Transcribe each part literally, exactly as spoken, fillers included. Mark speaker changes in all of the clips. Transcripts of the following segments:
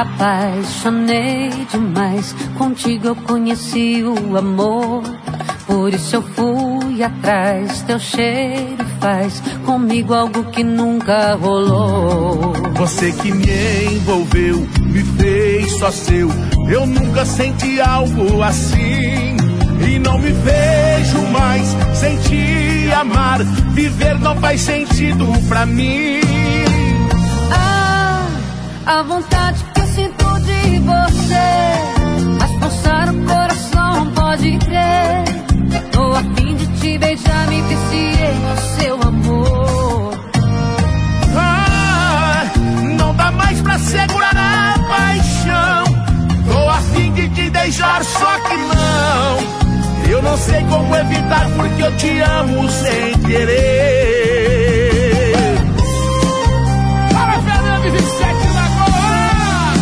Speaker 1: apaixonei demais. Contigo eu conheci o amor, por isso eu fui atrás. Teu cheiro faz comigo algo que nunca rolou.
Speaker 2: Você que me envolveu, me fez só seu. Eu nunca senti algo assim e não me vejo mais sem te amar. Viver não faz sentido pra mim.
Speaker 1: Ah, a vontade que eu sinto de você faz pulsar o coração, pode crer. Tô a fim de te beijar, me viciei no seu amor.
Speaker 2: Ah, não dá mais pra segurar a paixão. Tô a fim de te deixar, só que não. Eu não sei como evitar, porque eu te amo sem querer. Fala, Fernando vinte e sete Lagoa!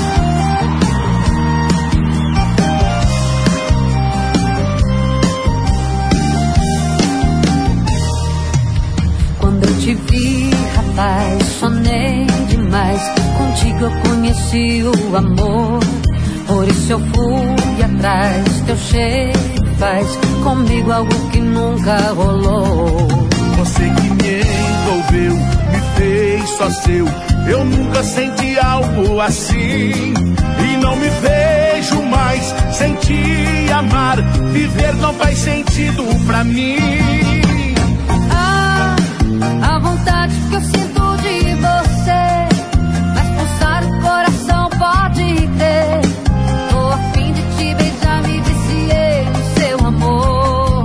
Speaker 1: Quando eu te vi, apaixonei demais. Contigo eu conheci o amor, por isso eu fui atrás. Teu cheiro faz comigo algo que nunca rolou.
Speaker 2: Você que me envolveu, me fez só seu. Eu nunca senti algo assim e não me vejo mais sem te amar. Viver não faz sentido pra mim.
Speaker 1: Ah, a vontade que eu sinto de você faz pulsar o coração, pode crer. Tô a fim de te beijar, me viciei no seu amor.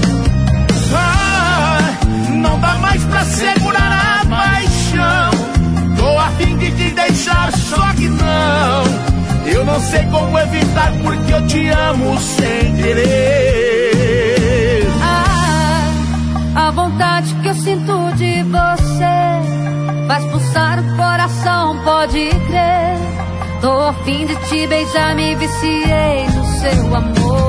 Speaker 2: Ah, não dá mais pra segurar a paixão. Tô a fim de te deixar, só que não. Eu não sei como evitar, porque eu te amo sem querer.
Speaker 1: Ah, a vontade que eu sinto de você faz pulsar o coração, pode crer. Tô a fim de te beijar, me viciei no seu amor.